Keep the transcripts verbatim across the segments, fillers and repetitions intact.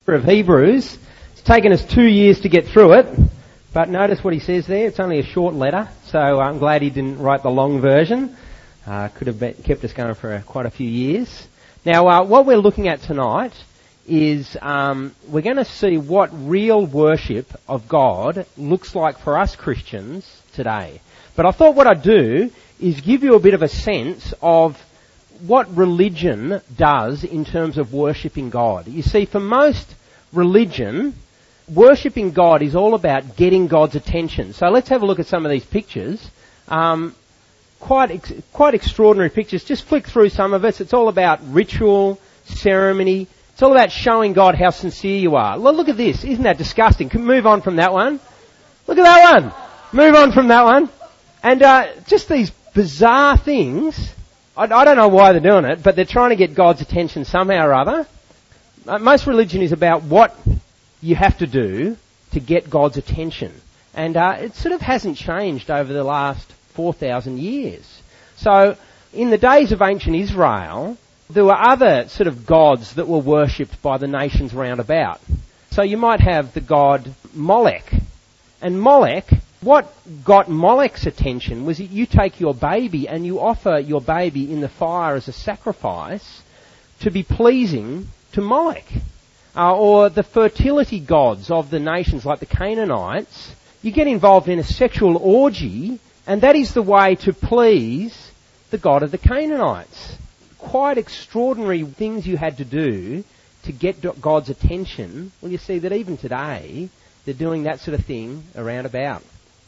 of Hebrews. It's taken us two years to get through it, but notice what he says there. It's only a short letter, so I'm glad he didn't write the long version. Uh, could have been, kept us going for uh, quite a few years. Now, uh, what we're looking at tonight is um, we're going to see what real worship of God looks like for us Christians today. But I thought what I'd do is give you a bit of a sense of what religion does in terms of worshipping God. You see, for most religion, worshipping God is all about getting God's attention. So let's have a look at some of these pictures. Um, quite ex- quite extraordinary pictures. Just flick through some of it. It's all about ritual, ceremony. It's all about showing God how sincere you are. Look at this. Isn't that disgusting? Can we move on from that one? Look at that one. Move on from that one. And uh, just these bizarre things. I, I don't know why they're doing it, but they're trying to get God's attention somehow or other. Uh, most religion is about what you have to do to get God's attention. And uh, it sort of hasn't changed over the last four thousand years. So, in the days of ancient Israel, there were other sort of gods that were worshipped by the nations round about. So you might have the god Molech. And Molech, what got Molech's attention was that you take your baby and you offer your baby in the fire as a sacrifice to be pleasing to Molech. Uh, or the fertility gods of the nations like the Canaanites, you get involved in a sexual orgy, and that is the way to please the god of the Canaanites. Quite extraordinary things you had to do to get God's attention. Well, you see that even today, they're doing that sort of thing around about.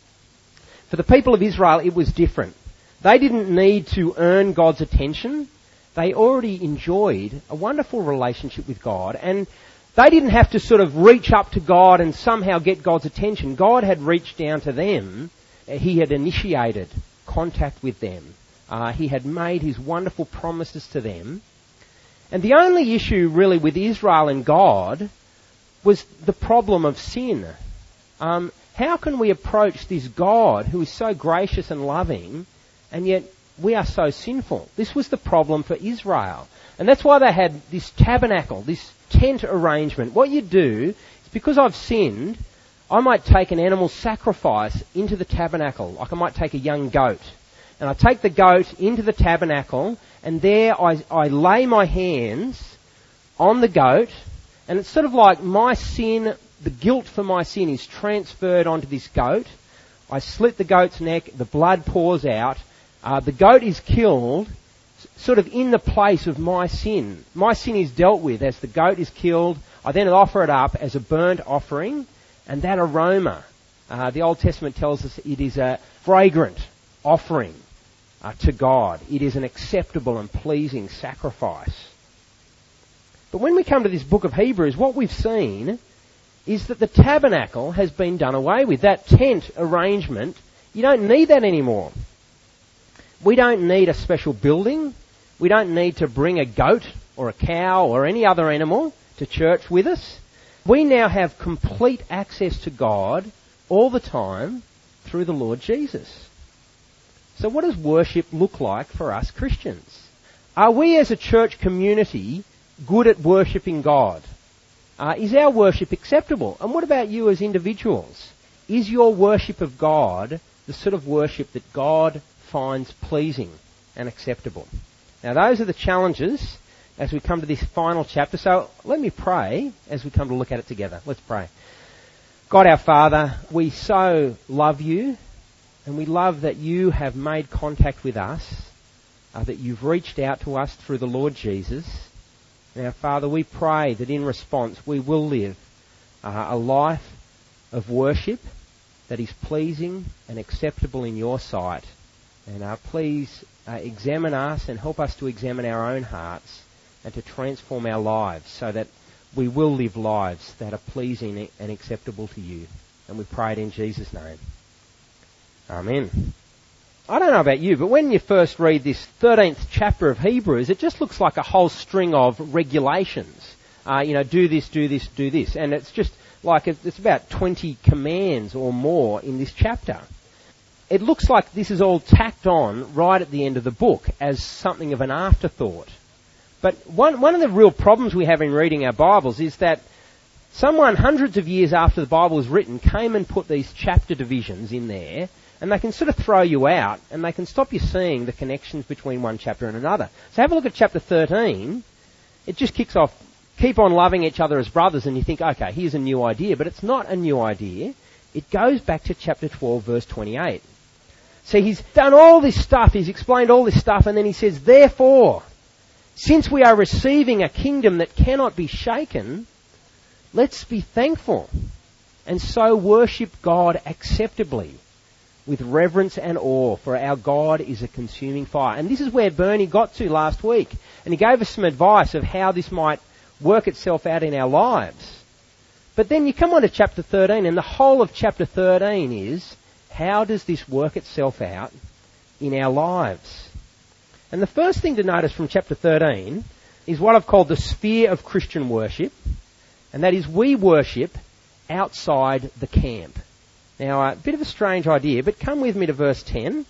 For the people of Israel, it was different. They didn't need to earn God's attention. They already enjoyed a wonderful relationship with God, and they didn't have to sort of reach up to God and somehow get God's attention. God had reached down to them. He had initiated contact with them. Uh, he had made his wonderful promises to them. And the only issue really with Israel and God was the problem of sin. Um, how can we approach this God who is so gracious and loving, and yet we are so sinful? This was the problem for Israel. And that's why they had this tabernacle, this tent arrangement. What you do is, because I've sinned, I might take an animal sacrifice into the tabernacle. Like I might take a young goat. And I take the goat into the tabernacle, and there I, I lay my hands on the goat, and it's sort of like my sin, the guilt for my sin is transferred onto this goat. I slit the goat's neck, the blood pours out, uh, the goat is killed, sort of in the place of my sin. My sin is dealt with as the goat is killed. I then offer it up as a burnt offering, and that aroma, uh, the Old Testament tells us it is a fragrant offering uh, to God. It is an acceptable and pleasing sacrifice. But when we come to this book of Hebrews, what we've seen is that the tabernacle has been done away with. That tent arrangement, you don't need that anymore. We don't need a special building. We don't need to bring a goat or a cow or any other animal to church with us. We now have complete access to God all the time through the Lord Jesus. So what does worship look like for us Christians? Are we as a church community good at worshipping God? Uh, is our worship acceptable? And what about you as individuals? Is your worship of God the sort of worship that God finds pleasing and acceptable? Now those are the challenges as we come to this final chapter. So let me pray as we come to look at it together. Let's pray. God our Father, we so love you, and we love that you have made contact with us, uh, that you've reached out to us through the Lord Jesus. Now Father, we pray that in response we will live uh, a life of worship that is pleasing and acceptable in your sight. And uh, please uh, examine us and help us to examine our own hearts and to transform our lives so that we will live lives that are pleasing and acceptable to you. And we pray it in Jesus' name. Amen. I don't know about you, but when you first read this thirteenth chapter of Hebrews, it just looks like a whole string of regulations. Uh, you know, do this, do this, do this. And it's just like it's about twenty commands or more in this chapter. It looks like this is all tacked on right at the end of the book as something of an afterthought. But one one of the real problems we have in reading our Bibles is that Someone hundreds of years after the Bible was written came and put these chapter divisions in there, and they can sort of throw you out, and they can stop you seeing the connections between one chapter and another. So have a look at chapter thirteen. It just kicks off, keep on loving each other as brothers, and you think, okay, here's a new idea, but it's not a new idea. It goes back to chapter twelve, verse twenty-eight. So he's done all this stuff, he's explained all this stuff, and then he says, therefore, since we are receiving a kingdom that cannot be shaken, let's be thankful and so worship God acceptably with reverence and awe, for our God is a consuming fire. And this is where Bernie got to last week, and he gave us some advice of how this might work itself out in our lives. But then you come on to chapter thirteen, and the whole of chapter thirteen is, how does this work itself out in our lives? And the first thing to notice from chapter thirteen is what I've called the sphere of Christian worship, and that is we worship outside the camp. Now, a bit of a strange idea, but come with me to verse ten.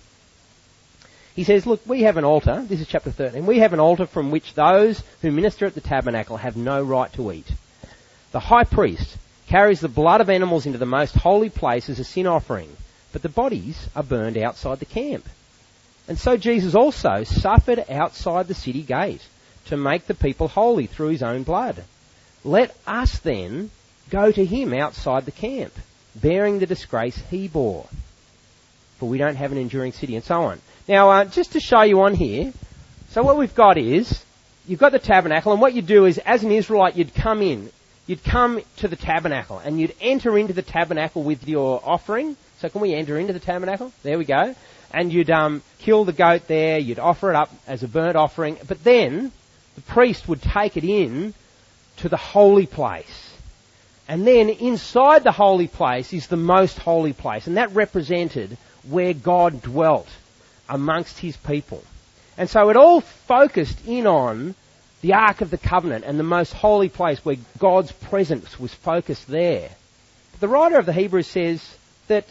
He says, look, we have an altar, this is chapter thirteen, we have an altar from which those who minister at the tabernacle have no right to eat. The high priest carries the blood of animals into the most holy place as a sin offering, but the bodies are burned outside the camp. And so Jesus also suffered outside the city gate to make the people holy through his own blood. Let us then go to him outside the camp, bearing the disgrace he bore, for we don't have an enduring city, and so on. Now, uh, just to show you on here, so what we've got is, you've got the tabernacle, and what you do is, as an Israelite, you'd come in, you'd come to the tabernacle, and you'd enter into the tabernacle with your offering. So can we enter into the tabernacle? There we go. And you'd um, kill the goat there, you'd offer it up as a burnt offering, but then the priest would take it in to the holy place. And then inside the holy place is the most holy place, and that represented where God dwelt amongst his people. And so it all focused in on the Ark of the Covenant and the most holy place where God's presence was focused there. But the writer of the Hebrews says that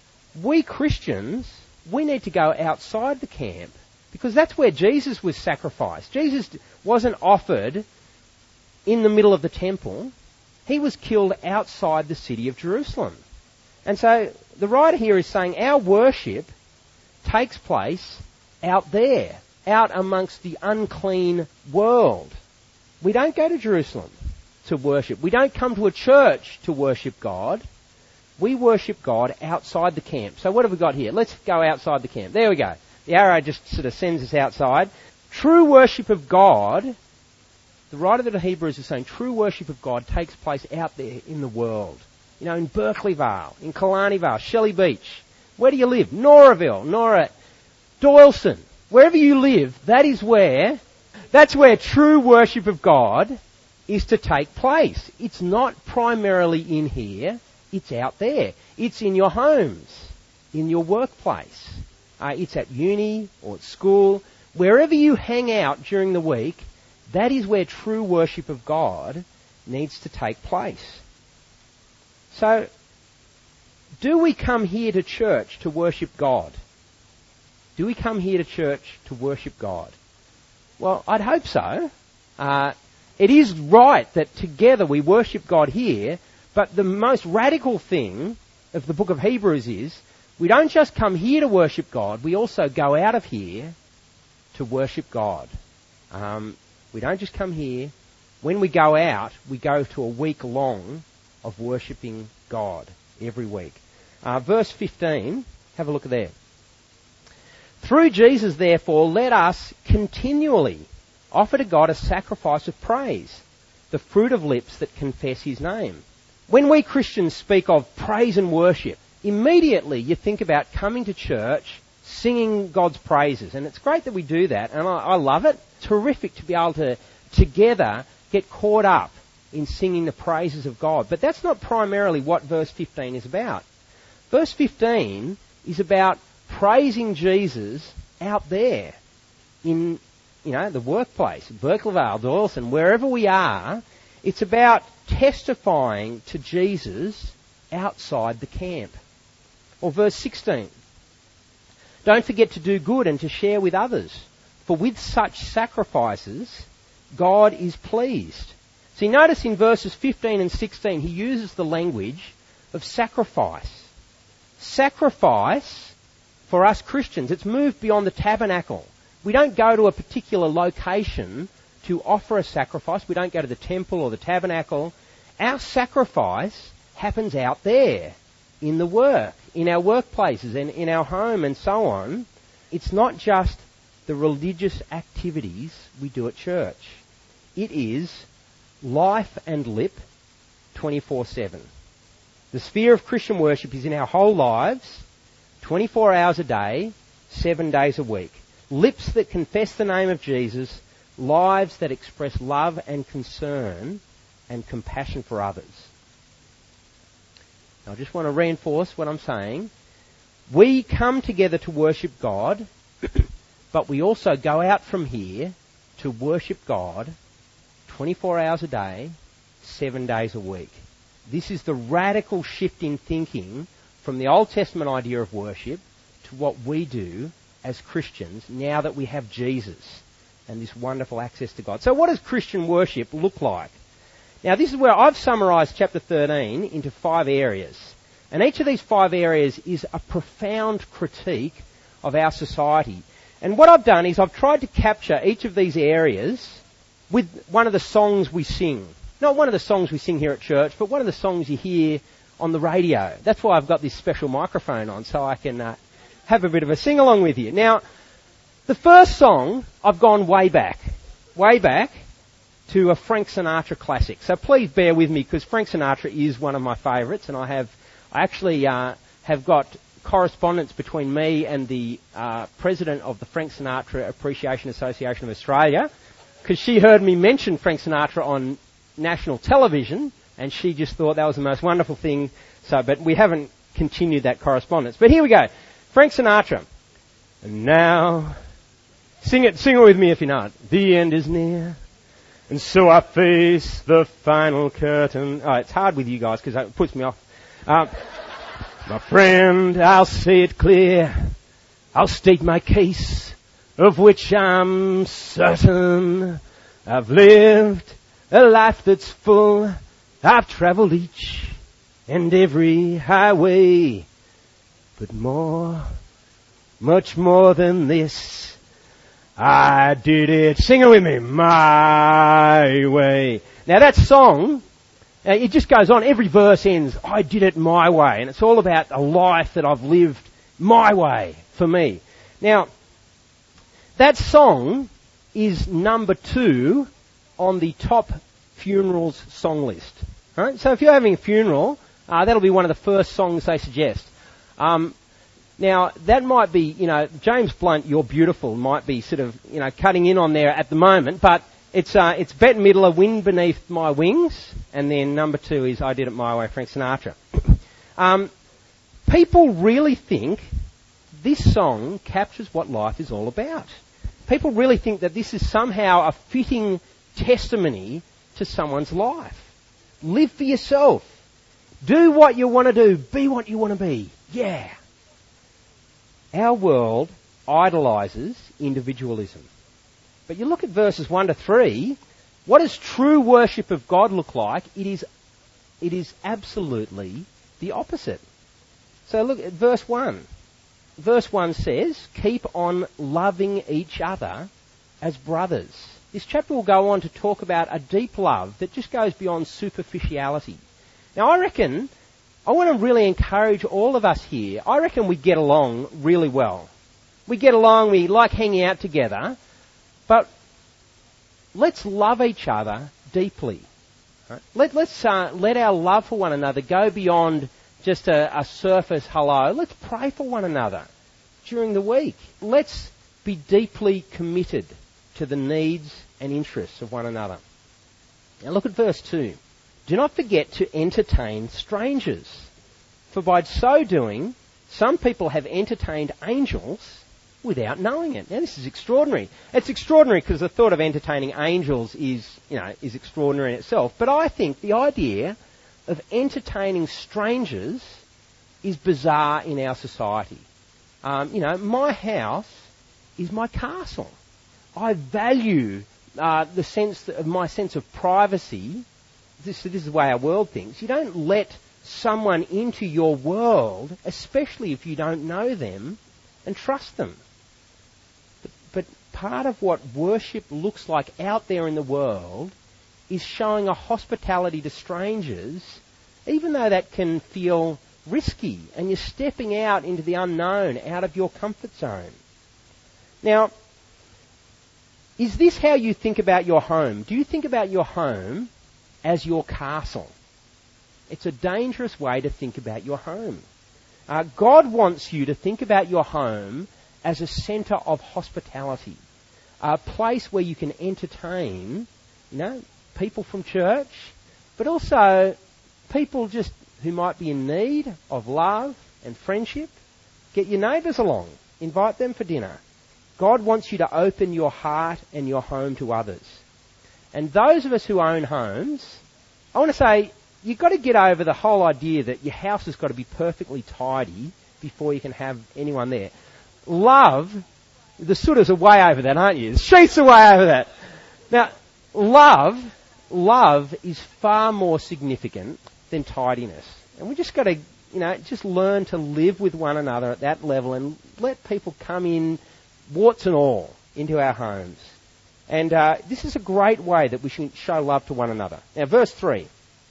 we Christians, we need to go outside the camp, because that's where Jesus was sacrificed. Jesus wasn't offered in the middle of the temple. He was killed outside the city of Jerusalem. And so the writer here is saying our worship takes place out there, out amongst the unclean world. We don't go to Jerusalem to worship. We don't come to a church to worship God. We worship God outside the camp. So what have we got here? Let's go outside the camp. There we go. The arrow just sort of sends us outside. True worship of God, the writer of the Hebrews is saying true worship of God takes place out there in the world. You know, in Berkeley Vale, in Killarney Vale, Shelley Beach. Where do you live? Noraville, Nora, Doyleson. Wherever you live, that is where, that's where true worship of God is to take place. It's not primarily in here, it's out there. It's in your homes, in your workplace. Uh, it's at uni or at school. Wherever you hang out during the week, that is where true worship of God needs to take place. So, do we come here to church to worship God? Do we come here to church to worship God? Well, I'd hope so. Uh, it is right that together we worship God here, but the most radical thing of the book of Hebrews is we don't just come here to worship God, we also go out of here to worship God. Um, we don't just come here. When we go out, we go to a week long of worshipping God every week. Uh, verse fifteen, have a look at there. Through Jesus, therefore, let us continually offer to God a sacrifice of praise, the fruit of lips that confess his name. When we Christians speak of praise and worship, immediately you think about coming to church, singing God's praises. And it's great that we do that, and I, I love it. Terrific to be able to, together, get caught up in singing the praises of God. But that's not primarily what verse fifteen is about. Verse fifteen is about praising Jesus out there in, you know, the workplace, Berkeley Vale, Doyleson, wherever we are. It's about testifying to Jesus outside the camp. Or verse sixteen. Don't forget to do good and to share with others, for with such sacrifices God is pleased. See, notice in verses fifteen and sixteen, he uses the language of sacrifice. Sacrifice, for us Christians, it's moved beyond the tabernacle. We don't go to a particular location to offer a sacrifice. We don't go to the temple or the tabernacle. Our sacrifice happens out there, in the work, in our workplaces and in our home and so on. It's not just the religious activities we do at church. It is life and lip twenty-four seven. The sphere of Christian worship is in our whole lives, twenty-four hours a day, seven days a week. Lips that confess the name of Jesus, lives that express love and concern and compassion for others. Now, I just want to reinforce what I'm saying. We come together to worship God, but we also go out from here to worship God twenty-four hours a day, seven days a week. This is the radical shift in thinking from the Old Testament idea of worship to what we do as Christians now that we have Jesus and this wonderful access to God. So what does Christian worship look like? Now, this is where I've summarised chapter thirteen into five areas. And each of these five areas is a profound critique of our society. And what I've done is I've tried to capture each of these areas with one of the songs we sing. Not one of the songs we sing here at church, but one of the songs you hear on the radio. That's why I've got this special microphone on, so I can uh, have a bit of a sing-along with you. Now, the first song, I've gone way back. Way back to a Frank Sinatra classic. So please bear with me, because Frank Sinatra is one of my favourites, and I have, I actually uh, have got correspondence between me and the uh, president of the Frank Sinatra Appreciation Association of Australia, because she heard me mention Frank Sinatra on national television, and she just thought that was the most wonderful thing. So, but we haven't continued that correspondence. But here we go. Frank Sinatra. And now, sing it, sing it with me if you know it. The end is near, and so I face the final curtain. Oh, it's hard with you guys because it puts me off. Uh, my friend, I'll say it clear. I'll state my case, of which I'm certain. I've lived a life that's full. I've travelled each and every highway. But more, much more than this, I did it, sing it with me, my way. Now that song, uh, it just goes on. Every verse ends, I did it my way. And it's all about a life that I've lived my way for me. Now, that song is number two on the top funerals song list. Right? So if you're having a funeral, uh, that'll be one of the first songs they suggest. Um, now, that might be, you know, James Blunt, You're Beautiful, might be sort of, you know, cutting in on there at the moment, but it's uh, it's Bette Midler, Wind Beneath My Wings, and then number two is I Did It My Way, Frank Sinatra. um, people really think this song captures what life is all about. People really think that this is somehow a fitting testimony to someone's life. Live for yourself. Do what you want to do. Be what you want to be. Yeah. Our world idolises individualism. But you look at verses one to three, what does true worship of God look like? It is, it is absolutely the opposite. So look at verse one. Verse one says, keep on loving each other as brothers. This chapter will go on to talk about a deep love that just goes beyond superficiality. Now I reckon, I want to really encourage all of us here, I reckon we get along really well. We get along, we like hanging out together, but let's love each other deeply. Right? Let, let's uh, let our love for one another go beyond just a, a surface hello. Let's pray for one another during the week. Let's be deeply committed to the needs and interests of one another. Now look at verse two. Do not forget to entertain strangers, for by so doing, some people have entertained angels without knowing it. Now this is extraordinary. It's extraordinary because the thought of entertaining angels is, you know, is extraordinary in itself. But I think the idea of entertaining strangers is bizarre in our society. Um, you know, my house is my castle. I value uh, the sense of my sense of privacy. This, this is the way our world thinks. You don't let someone into your world, especially if you don't know them, and trust them. But, but part of what worship looks like out there in the world is showing a hospitality to strangers, even though that can feel risky, and you're stepping out into the unknown, out of your comfort zone. Now, is this how you think about your home? Do you think about your home as your castle? It's a dangerous way to think about your home. Uh, God wants you to think about your home as a centre of hospitality, a place where you can entertain, you know, people from church, but also people just who might be in need of love and friendship. Get your neighbours along. Invite them for dinner. God wants you to open your heart and your home to others. And those of us who own homes, I want to say, you've got to get over the whole idea that your house has got to be perfectly tidy before you can have anyone there. Love, the sootas are way over that, aren't you? The sheets are way over that. Now, love, love is far more significant than tidiness. And we just got to, you know, just learn to live with one another at that level and let people come in, warts and all, into our homes. And uh, this is a great way that we should show love to one another. Now, verse three.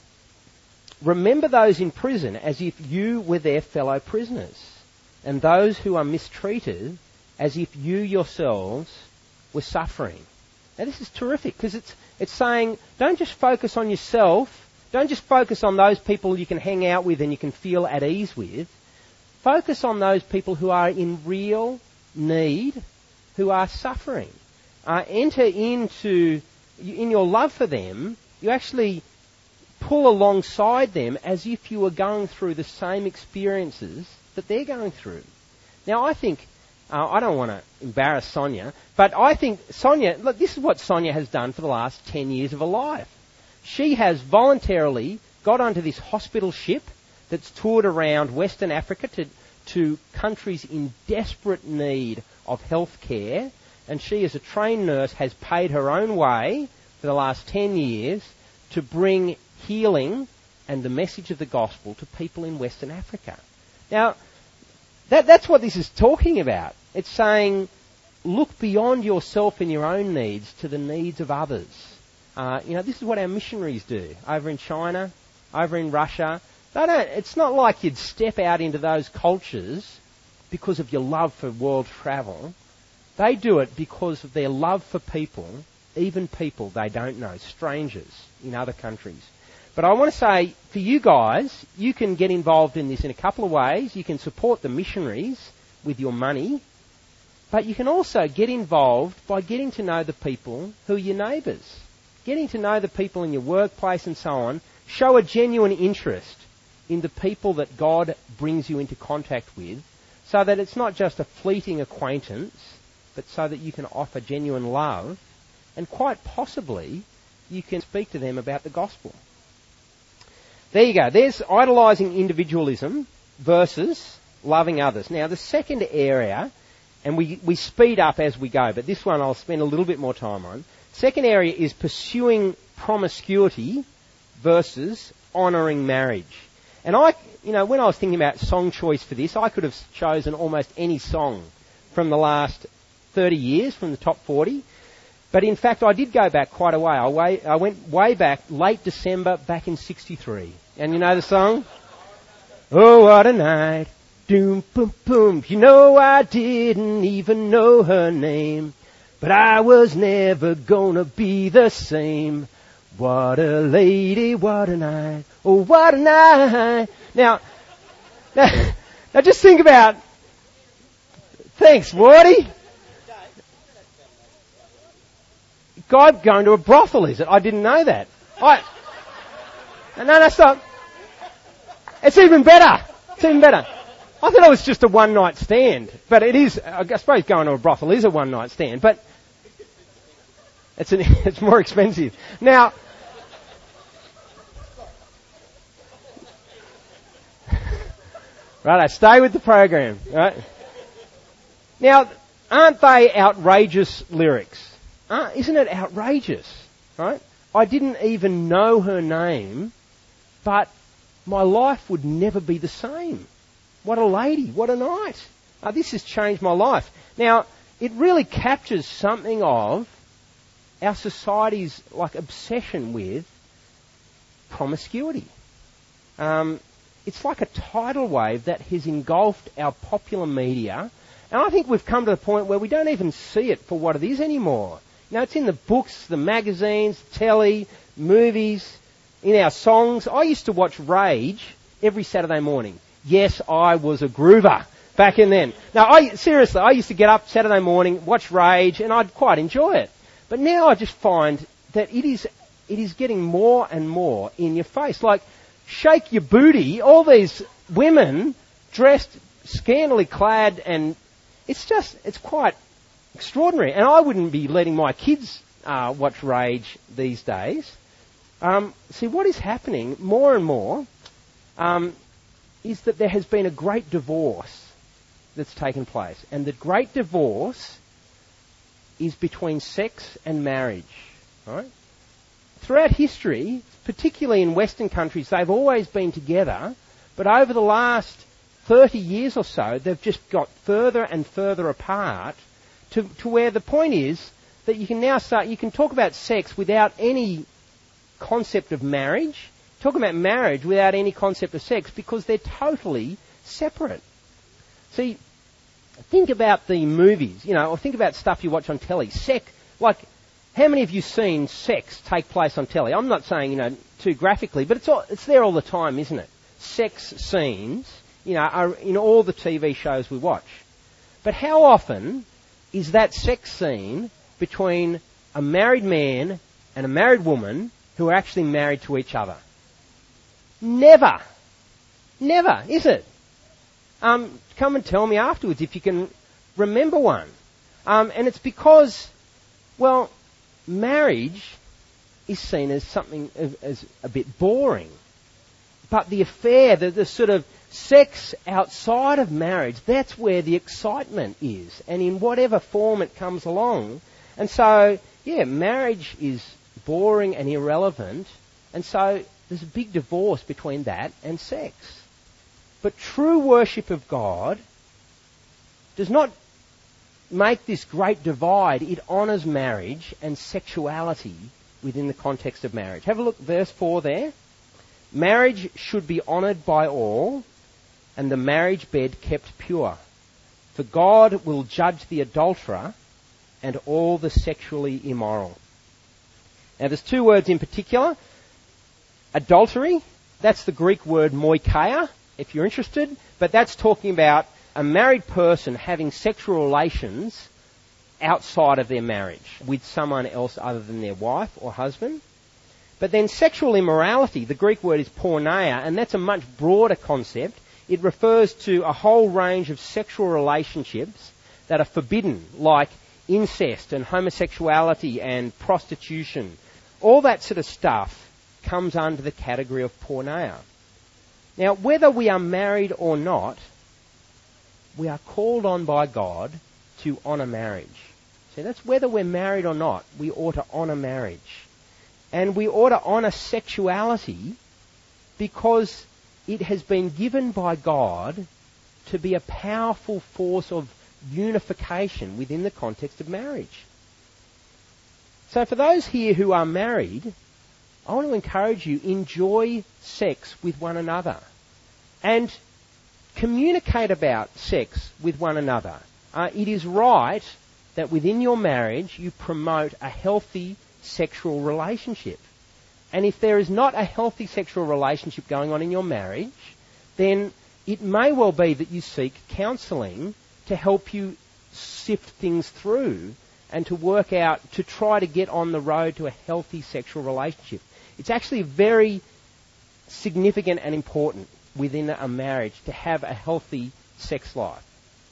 Remember those in prison as if you were their fellow prisoners, and those who are mistreated as if you yourselves were suffering. Now, this is terrific, because it's it's saying, don't just focus on yourself. Don't just focus on those people you can hang out with and you can feel at ease with. Focus on those people who are in real need, who are suffering. Uh, enter into, in your love for them, you actually pull alongside them as if you were going through the same experiences that they're going through. Now, I think, uh, I don't want to embarrass Sonia, but I think Sonia, look, this is what Sonia has done for the last ten years of her life. She has voluntarily got onto this hospital ship that's toured around Western Africa to, to countries in desperate need of health care, and she, as a trained nurse, has paid her own way for the last ten years to bring healing and the message of the gospel to people in Western Africa. Now, that, that's what this is talking about. It's saying, look beyond yourself and your own needs to the needs of others. Uh, you know, this is what our missionaries do over in China, over in Russia. They don't, it's not like you'd step out into those cultures because of your love for world travel. They do it because of their love for people, even people they don't know, strangers in other countries. But I want to say, for you guys, you can get involved in this in a couple of ways. You can support the missionaries with your money, but you can also get involved by getting to know the people who are your neighbours. Getting to know the people in your workplace and so on. Show a genuine interest in the people that God brings you into contact with, so that it's not just a fleeting acquaintance, but so that you can offer genuine love, and quite possibly you can speak to them about the gospel. There you go. There's idolising individualism versus loving others. Now, the second area, and we, we speed up as we go, but this one I'll spend a little bit more time on. Second area is pursuing promiscuity versus honouring marriage. And I, you know, when I was thinking about song choice for this, I could have chosen almost any song from the last thirty years, from the top forty. But in fact, I did go back quite a way. I, way, I went way back, late December, back in sixty-three. And you know the song? Oh, what a night. Doom, boom, boom. You know, I didn't even know her name, but I was never gonna be the same. What a lady, what a night. Oh, what a night. Now, now, now just think about... Thanks, Morty. God going to a brothel, is it? I didn't know that. I... No, no, stop. It's even better. It's even better. I thought it was just a one-night stand. But it is, I suppose going to a brothel is a one-night stand. But it's an, it's more expensive. Now, right, I stay with the program, right? Now, aren't they outrageous lyrics? uh, isn't it outrageous, right? I didn't even know her name, but my life would never be the same. What a lady, what a night. Uh, this has changed my life. Now, it really captures something of our society's like obsession with promiscuity. Um, it's like a tidal wave that has engulfed our popular media, and I think we've come to the point where we don't even see it for what it is anymore. You know, it's in the books, the magazines, telly, movies, in our songs. I used to watch Rage every Saturday morning. Yes, I was a groover back in then. Now, I seriously, I used to get up Saturday morning, watch Rage, and I'd quite enjoy it. But now I just find that it is it is getting more and more in your face. Like, shake your booty, all these women dressed scantily clad, and it's just, it's quite extraordinary. And I wouldn't be letting my kids uh, watch Rage these days. Um, see, what is happening more and more um, is that there has been a great divorce that's taken place. And the great divorce is between sex and marriage, right? Throughout history, particularly in Western countries, they've always been together, but over the last thirty years or so, they've just got further and further apart to, to where the point is that you can now start, you can talk about sex without any concept of marriage, talk about marriage without any concept of sex, because they're totally separate. See, think about the movies, you know, or think about stuff you watch on telly. Sex, like, how many of you seen sex take place on telly? I'm not saying, you know, too graphically, but it's all, it's there all the time, isn't it? Sex scenes, you know, are in all the T V shows we watch. But how often is that sex scene between a married man and a married woman who are actually married to each other? Never. Never, is it? Um, come and tell me afterwards if you can remember one. Um, and it's because, well, marriage is seen as something as, as a bit boring. But the affair, the, the sort of sex outside of marriage, that's where the excitement is. And in whatever form it comes along. And so, yeah, marriage is boring and irrelevant. And so there's a big divorce between that and sex. But true worship of God does not make this great divide. It honours marriage and sexuality within the context of marriage. Have a look, verse four there. Marriage should be honoured by all, and the marriage bed kept pure. For God will judge the adulterer and all the sexually immoral. Now there's two words in particular. Adultery, that's the Greek word moikeia, if you're interested, but that's talking about a married person having sexual relations outside of their marriage with someone else other than their wife or husband. But then sexual immorality, the Greek word is porneia, and that's a much broader concept. It refers to a whole range of sexual relationships that are forbidden, like incest and homosexuality and prostitution. All that sort of stuff comes under the category of porneia. Now, whether we are married or not, we are called on by God to honour marriage. So that's whether we're married or not, we ought to honour marriage. And we ought to honour sexuality because it has been given by God to be a powerful force of unification within the context of marriage. So for those here who are married, I want to encourage you, enjoy sex with one another and communicate about sex with one another. Uh, it is right that within your marriage you promote a healthy sexual relationship. And if there is not a healthy sexual relationship going on in your marriage, then it may well be that you seek counselling to help you sift things through and to work out, to try to get on the road to a healthy sexual relationship. It's actually very significant and important within a marriage to have a healthy sex life.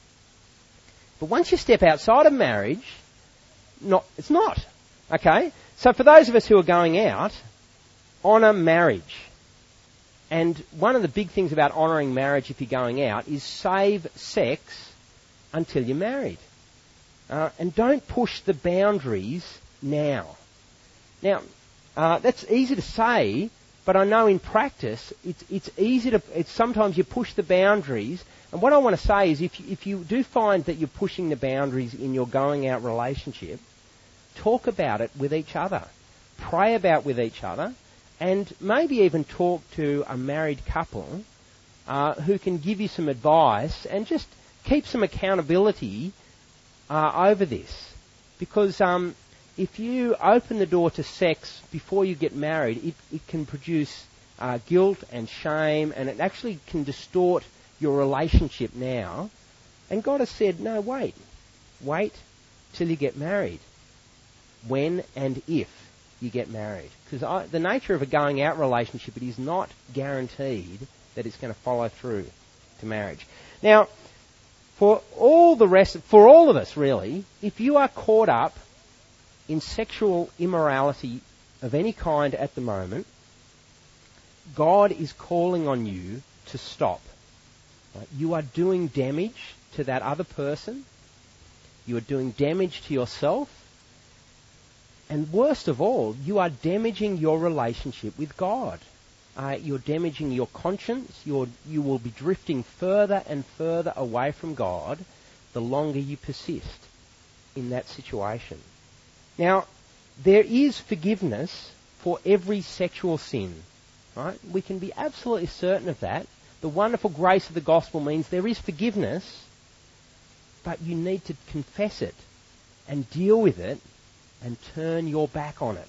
But once you step outside of marriage, not, it's not. Okay? So for those of us who are going out, honour marriage. And one of the big things about honouring marriage if you're going out is save sex until you're married. Uh, and don't push the boundaries now. Now, uh, that's easy to say, but I know in practice it's it's easy to. It's sometimes you push the boundaries. And what I want to say is, if you, if you do find that you're pushing the boundaries in your going out relationship, talk about it with each other, pray about it with each other, and maybe even talk to a married couple uh, who can give you some advice and just keep some accountability uh, over this. Because um, if you open the door to sex before you get married, it, it can produce uh, guilt and shame, and it actually can distort your relationship now. And God has said, no, wait. Wait till you get married. When and if you get married. Because the nature of a going out relationship, it is not guaranteed that it's going to follow through to marriage. Now, for all the rest, for all of us really, if you are caught up in sexual immorality of any kind at the moment, God is calling on you to stop. Right? You are doing damage to that other person. You are doing damage to yourself. And worst of all, you are damaging your relationship with God. Uh, you're damaging your conscience. You're, you will be drifting further and further away from God the longer you persist in that situation. Now, there is forgiveness for every sexual sin. Right? We can be absolutely certain of that. The wonderful grace of the gospel means there is forgiveness, but you need to confess it and deal with it and turn your back on it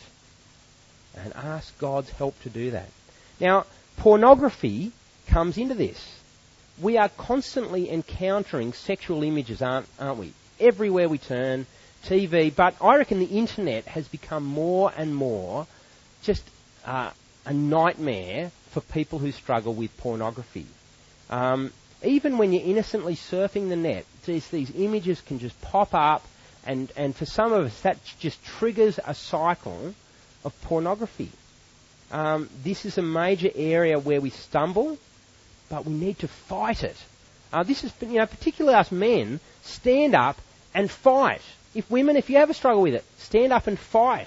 and ask God's help to do that. Now, pornography comes into this. We are constantly encountering sexual images, aren't, aren't we? Everywhere we turn, T V, but I reckon the internet has become more and more just uh, a nightmare for people who struggle with pornography. Um, even when you're innocently surfing the net, these, these images can just pop up, and, and for some of us that just triggers a cycle of pornography. Um, this is a major area where we stumble, but we need to fight it. Uh, this is, you know, particularly us men, stand up and fight. If women, if you have a struggle with it, stand up and fight.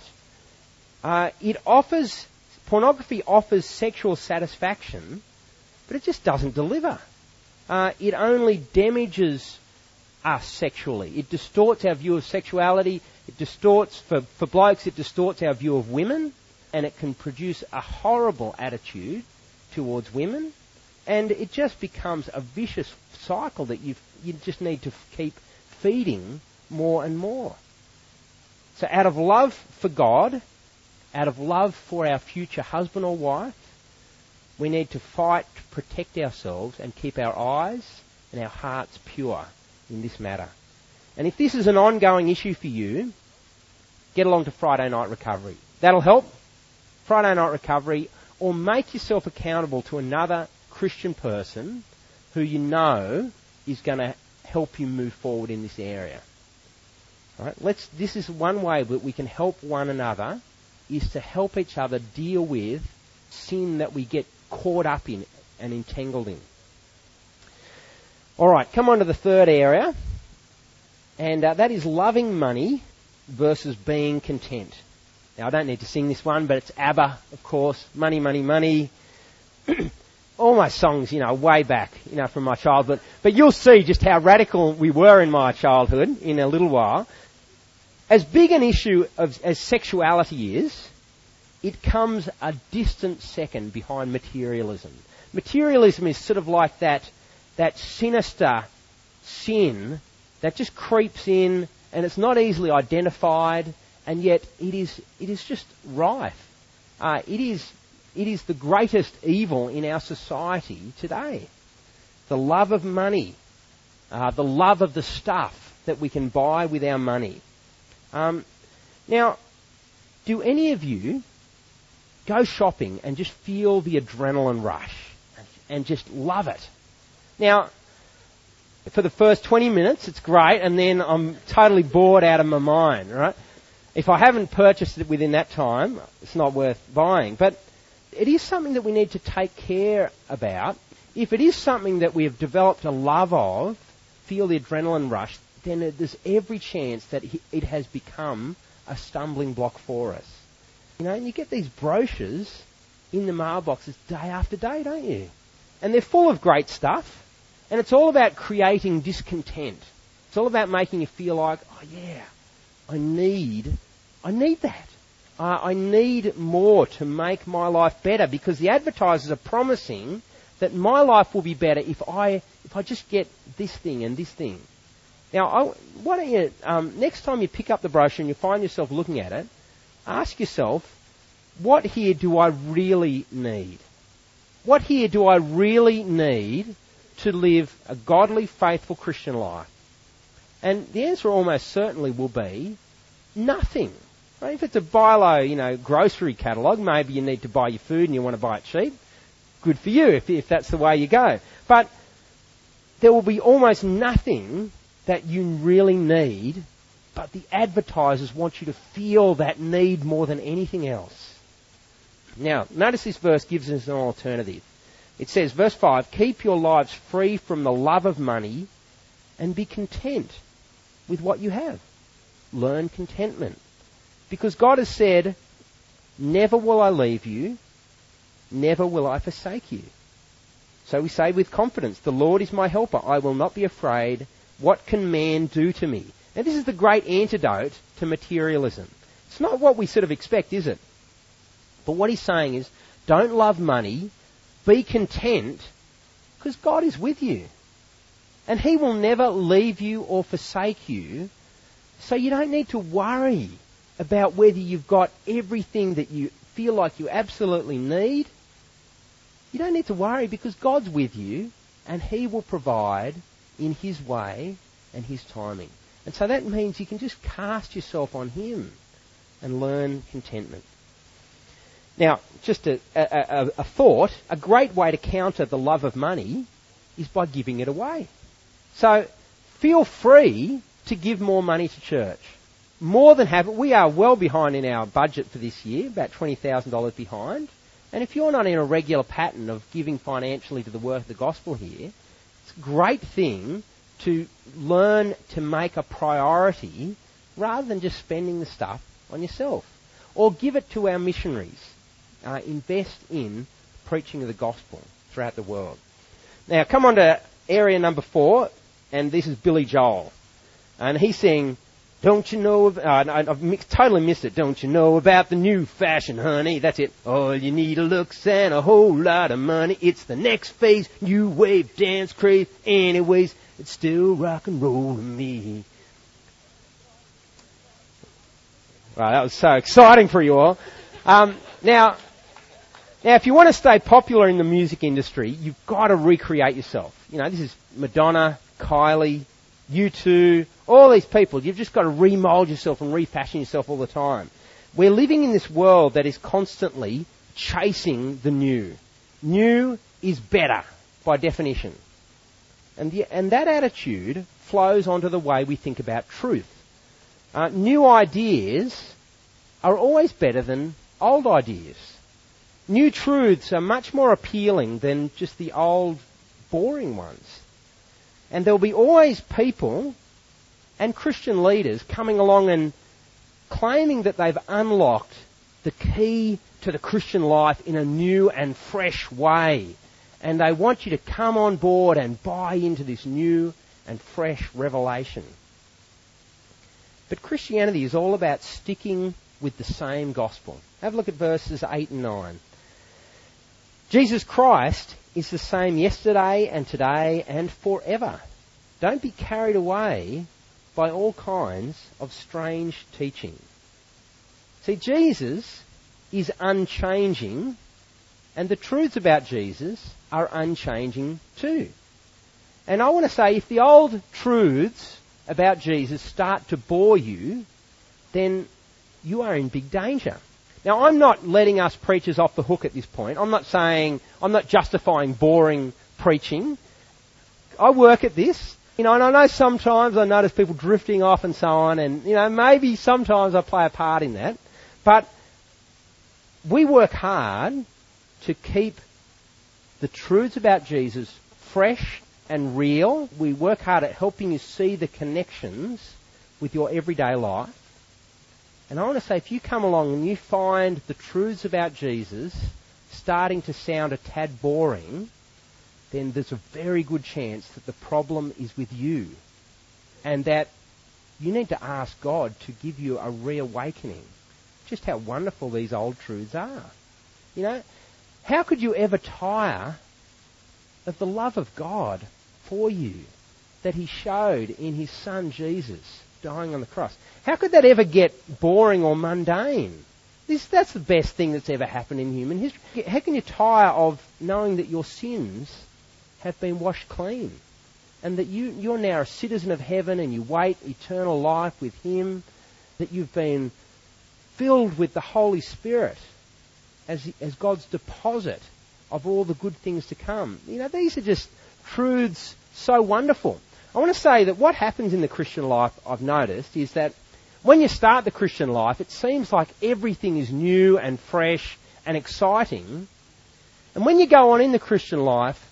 Uh, it offers... Pornography offers sexual satisfaction, but it just doesn't deliver. Uh, it only damages us sexually. It distorts our view of sexuality. It distorts, for, for blokes, it distorts our view of women, and it can produce a horrible attitude towards women, and it just becomes a vicious cycle that you you just need to f- keep feeding more and more. So out of love for God, out of love for our future husband or wife, we need to fight to protect ourselves and keep our eyes and our hearts pure in this matter. And if this is an ongoing issue for you, get along to Friday Night Recovery. That'll help. Friday Night Recovery, or make yourself accountable to another Christian person who you know is going to help you move forward in this area. All right? Let's. This is one way that we can help one another, is to help each other deal with sin that we get caught up in and entangled in. All right, come on to the third area, and uh, that is loving money versus being content. Now, I don't need to sing this one, but it's ABBA, of course. Money, money, money. All my songs, you know, way back, you know, from my childhood. But you'll see just how radical we were in my childhood in a little while. As big an issue of, as sexuality is, it comes a distant second behind materialism. Materialism is sort of like that, that sinister sin that just creeps in, and it's not easily identified, and yet it is it is just rife. Uh, it is it is the greatest evil in our society today. The love of money, uh, the love of the stuff that we can buy with our money. Um, now, do any of you go shopping and just feel the adrenaline rush and, and just love it? Now, for the first twenty minutes, it's great, and then I'm totally bored out of my mind, right? If I haven't purchased it within that time, it's not worth buying. But it is something that we need to take care about. If it is something that we have developed a love of, feel the adrenaline rush, then there's every chance that it has become a stumbling block for us. You know, and you get these brochures in the mailboxes day after day, don't you? And they're full of great stuff. And it's all about creating discontent. It's all about making you feel like, oh yeah, I need, I need that. Uh, I need more to make my life better, because the advertisers are promising that my life will be better if I, if I just get this thing and this thing. Now, I, why don't you, um, next time you pick up the brochure and you find yourself looking at it, ask yourself, what here do I really need? What here do I really need to live a godly, faithful Christian life? And the answer almost certainly will be nothing. Right? If it's a buy low, you know, grocery catalogue, maybe you need to buy your food and you want to buy it cheap. Good for you if, if that's the way you go. But there will be almost nothing that you really need, but the advertisers want you to feel that need more than anything else. Now, notice this verse gives us an alternative. It says, verse five, keep your lives free from the love of money and be content with what you have. Learn contentment. Because God has said, never will I leave you, never will I forsake you. So we say with confidence, the Lord is my helper, I will not be afraid. What can man do to me? Now this is the great antidote to materialism. It's not what we sort of expect, is it? But what he's saying is, don't love money, be content, because God is with you. And he will never leave you or forsake you, so you don't need to worry about whether you've got everything that you feel like you absolutely need. You don't need to worry, because God's with you, and he will provide in his way and his timing. And so that means you can just cast yourself on him and learn contentment. Now, just a, a, a, a thought, a great way to counter the love of money is by giving it away. So feel free to give more money to church. More than happy. We are well behind in our budget for this year, about twenty thousand dollars behind. And if you're not in a regular pattern of giving financially to the work of the gospel here, it's a great thing to learn to make a priority rather than just spending the stuff on yourself. Or give it to our missionaries. Uh, invest in preaching of the gospel throughout the world. Now, come on to area number four, and this is Billy Joel. And he's saying, don't you know, uh, I've mixed, totally missed it, don't you know about the new fashion, honey? That's it. All you need are looks and a whole lot of money. It's the next phase, new wave dance craze. Anyways, it's still rock and roll to me. Right, that was so exciting for you all. Um, now, now, if you want to stay popular in the music industry, you've got to recreate yourself. You know, this is Madonna, Kylie, U two, all these people. You've just got to remold yourself and refashion yourself all the time. We're living in this world that is constantly chasing the new. New is better, by definition. And, the, and that attitude flows onto the way we think about truth. Uh, new ideas are always better than old ideas. New truths are much more appealing than just the old, boring ones. And there'll be always people and Christian leaders coming along and claiming that they've unlocked the key to the Christian life in a new and fresh way. And they want you to come on board and buy into this new and fresh revelation. But Christianity is all about sticking with the same gospel. Have a look at verses eight and nine. Jesus Christ is the same yesterday and today and forever. Don't be carried away by all kinds of strange teaching. See, Jesus is unchanging, and the truths about Jesus are unchanging too. And I want to say, if the old truths about Jesus start to bore you, then you are in big danger. Now, I'm not letting us preachers off the hook at this point. I'm not saying, I'm not justifying boring preaching. I work at this, you know, and I know sometimes I notice people drifting off and so on, and, you know, maybe sometimes I play a part in that. But we work hard to keep the truths about Jesus fresh and real. We work hard at helping you see the connections with your everyday life. And I want to say, if you come along and you find the truths about Jesus starting to sound a tad boring, then there's a very good chance that the problem is with you. And that you need to ask God to give you a reawakening. Just how wonderful these old truths are. You know, how could you ever tire of the love of God for you that he showed in his son Jesus dying on the cross? How could that ever get boring or mundane? This, that's the best thing that's ever happened in human history. How can you tire of knowing that your sins have been washed clean and that you, you're now a citizen of heaven and you wait eternal life with him, that you've been filled with the Holy Spirit as, as God's deposit of all the good things to come? You know, these are just truths so wonderful. I want to say that what happens in the Christian life, I've noticed, is that when you start the Christian life, it seems like everything is new and fresh and exciting. And when you go on in the Christian life,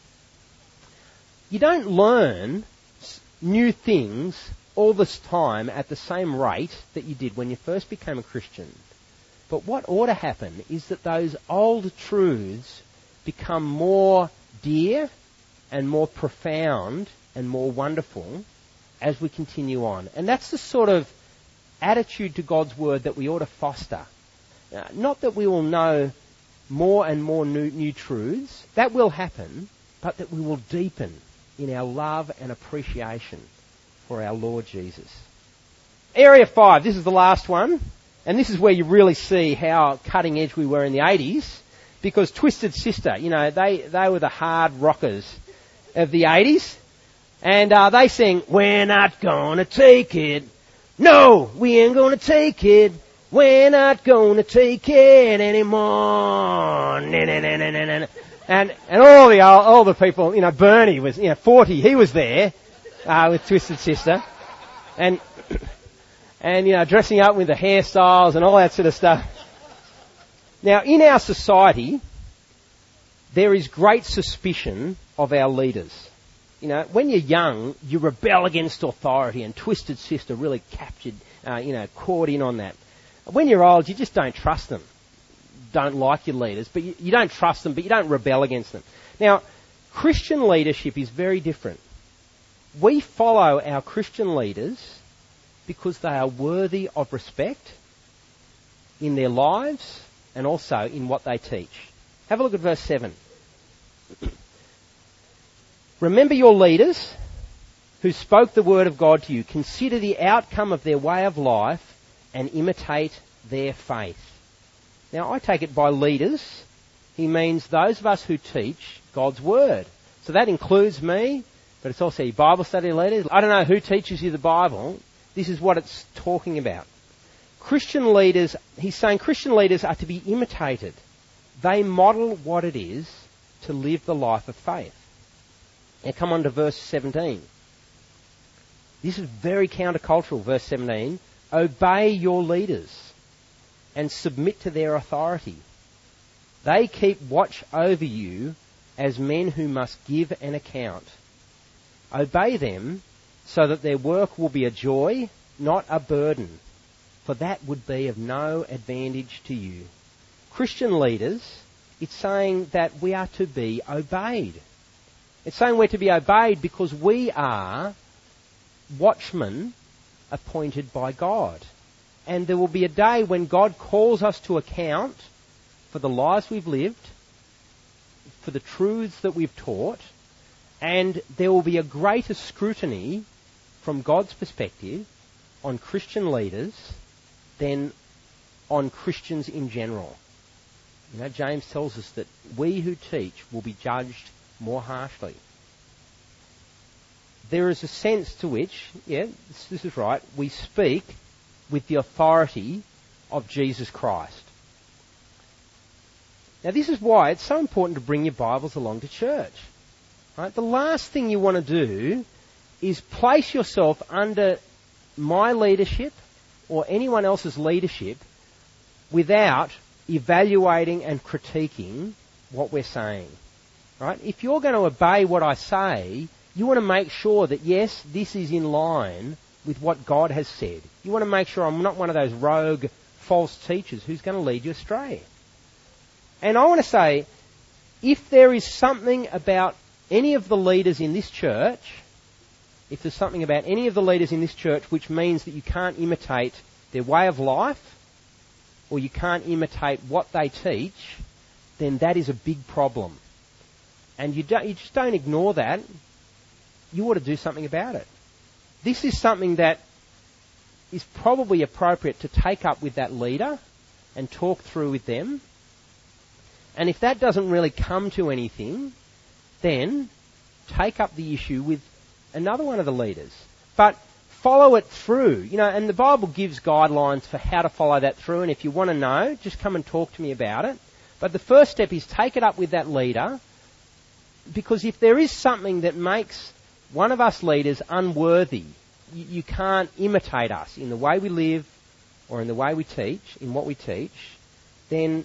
you don't learn new things all this time at the same rate that you did when you first became a Christian. But what ought to happen is that those old truths become more dear and more profound and more wonderful as we continue on. And that's the sort of attitude to God's Word that we ought to foster. Uh, not that we will know more and more new, new truths. That will happen, but that we will deepen in our love and appreciation for our Lord Jesus. Area five, this is the last one. And this is where you really see how cutting edge we were in the eighties. Because Twisted Sister, you know, they, they were the hard rockers of the eighties. And uh, they sing, "We're not gonna take it. No, we ain't gonna take it. We're not gonna take it anymore." And and all the all the people, you know, Bernie was, you know, forty. He was there uh, with Twisted Sister, and and you know, dressing up with the hairstyles and all that sort of stuff. Now, in our society, there is great suspicion of our leaders. You know, when you're young, you rebel against authority, and Twisted Sister really captured, uh, you know, caught in on that. When you're old, you just don't trust them. Don't like your leaders, but you, you don't trust them, but you don't rebel against them. Now, Christian leadership is very different. We follow our Christian leaders because they are worthy of respect in their lives and also in what they teach. Have a look at verse seven. "Remember your leaders who spoke the word of God to you. Consider the outcome of their way of life and imitate their faith." Now, I take it by leaders, he means those of us who teach God's word. So that includes me, but it's also your Bible study leaders. I don't know who teaches you the Bible. This is what it's talking about. Christian leaders, he's saying Christian leaders are to be imitated. They model what it is to live the life of faith. Now come on to verse seventeen. This is very countercultural, verse seventeen. "Obey your leaders and submit to their authority. They keep watch over you as men who must give an account. Obey them so that their work will be a joy, not a burden, for that would be of no advantage to you." Christian leaders, it's saying that we are to be obeyed. It's saying we're to be obeyed because we are watchmen appointed by God. And there will be a day when God calls us to account for the lives we've lived, for the truths that we've taught, and there will be a greater scrutiny from God's perspective on Christian leaders than on Christians in general. You know, James tells us that we who teach will be judged more harshly. There is a sense to which, yeah, this, this is right, we speak with the authority of Jesus Christ. Now this is why it's so important to bring your Bibles along to church. Right? The last thing you want to do is place yourself under my leadership or anyone else's leadership without evaluating and critiquing what we're saying. Right? If you're going to obey what I say, you want to make sure that, yes, this is in line with what God has said. You want to make sure I'm not one of those rogue false teachers who's going to lead you astray. And I want to say, if there is something about any of the leaders in this church, if there's something about any of the leaders in this church which means that you can't imitate their way of life, or you can't imitate what they teach, then that is a big problem. And you, don't, you just don't ignore that. You ought to do something about it. This is something that is probably appropriate to take up with that leader and talk through with them. And if that doesn't really come to anything, then take up the issue with another one of the leaders. But follow it through, you know, and the Bible gives guidelines for how to follow that through, and if you want to know, just come and talk to me about it. But the first step is take it up with that leader, because if there is something that makes one of us leaders unworthy, you, you can't imitate us in the way we live or in the way we teach, in what we teach, then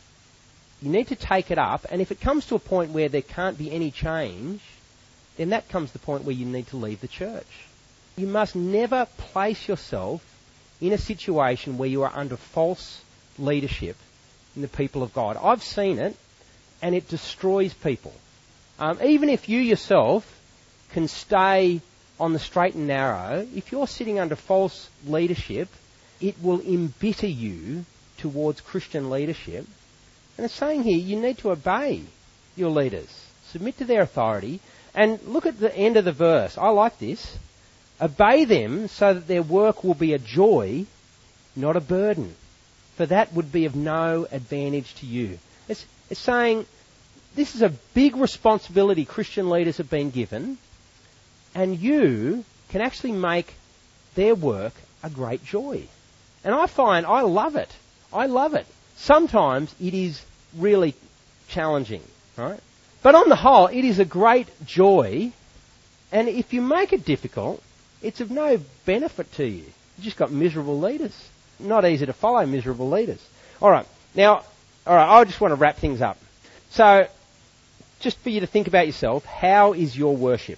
you need to take it up, and if it comes to a point where there can't be any change, then that comes to the point where you need to leave the church. You must never place yourself in a situation where you are under false leadership in the people of God. I've seen it, and it destroys people. Um, even if you yourself can stay on the straight and narrow, if you're sitting under false leadership, it will embitter you towards Christian leadership. And it's saying here, you need to obey your leaders, submit to their authority, and look at the end of the verse. I like this. Obey them so that their work will be a joy, not a burden, for that would be of no advantage to you. It's, it's saying this is a big responsibility Christian leaders have been given, and you can actually make their work a great joy. And I find I love it. I love it. Sometimes it is really challenging, right? But on the whole, it is a great joy, and if you make it difficult, it's of no benefit to you. You've just got miserable leaders. Not easy to follow miserable leaders. All right. Now, all right, I just want to wrap things up. So, just for you to think about yourself, how is your worship?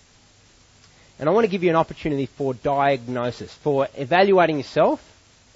And I want to give you an opportunity for diagnosis, for evaluating yourself.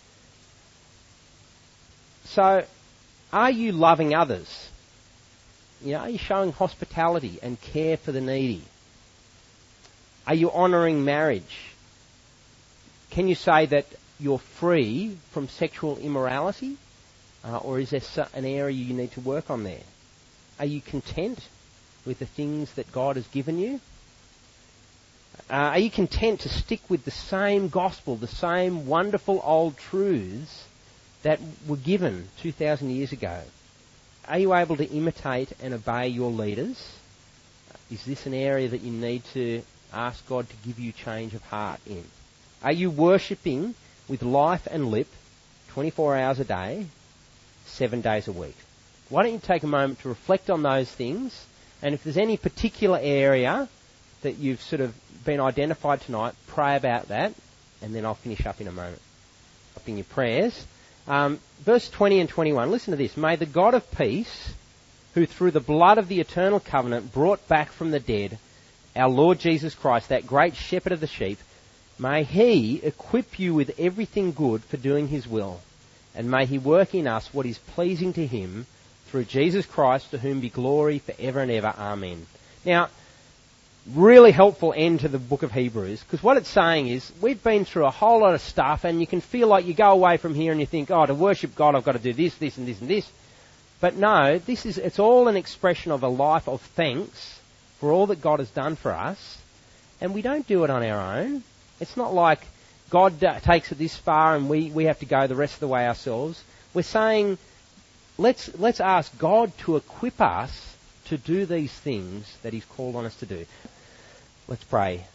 So, are you loving others? You know, are you showing hospitality and care for the needy? Are you honouring marriage? Can you say that you're free from sexual immorality? Uh, or is there an area you need to work on there? Are you content with the things that God has given you? Uh, are you content to stick with the same gospel, the same wonderful old truths that were given two thousand years ago? Are you able to imitate and obey your leaders? Is this an area that you need to ask God to give you change of heart in? Are you worshipping with life and lip twenty-four hours a day, seven days a week? Why don't you take a moment to reflect on those things, and if there's any particular area that you've sort of been identified tonight, pray about that, and then I'll finish up in a moment. Up in your prayers. Um, verse twenty and twenty-one, listen to this. May the God of peace, who through the blood of the eternal covenant brought back from the dead our Lord Jesus Christ, that great shepherd of the sheep, may he equip you with everything good for doing his will, and may he work in us what is pleasing to him through Jesus Christ, to whom be glory for ever and ever. Amen. Now, really helpful end to the book of Hebrews, because what it's saying is we've been through a whole lot of stuff, and you can feel like you go away from here and you think, oh, to worship God I've got to do this, this and this and this. But no, this is it's all an expression of a life of thanks for all that God has done for us, and we don't do it on our own. It's not like God uh, takes it this far and we, we have to go the rest of the way ourselves. We're saying, let's let's ask God to equip us to do these things that he's called on us to do. Let's pray.